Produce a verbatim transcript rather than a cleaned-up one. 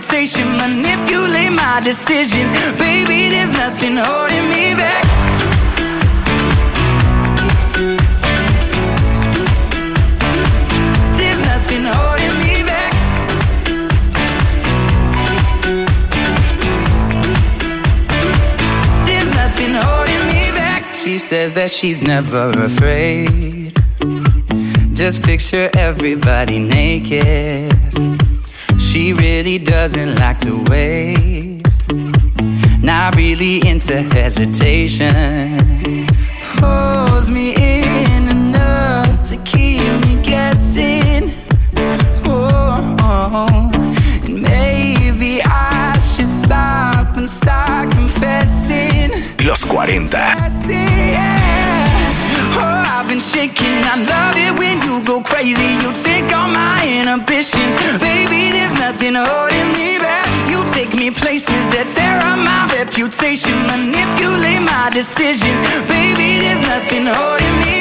reputation, manipulate my decisions. Baby, there's nothing holding me back. There's nothing holding me back. There's nothing holding me back. She says that she's never afraid. Just picture everybody naked. She really doesn't like to wait. Not really into hesitation. Pulls me in enough to keep me guessing. Oh, oh. And maybe I should stop and start confessing. Los cuarenta. Oh, I've been shaking. I love it when you go crazy. You take all my inhibitions. Baby, there's nothing holding me back. You take me places that tear up my reputation, manipulate my decisions. Baby, there's nothing holding me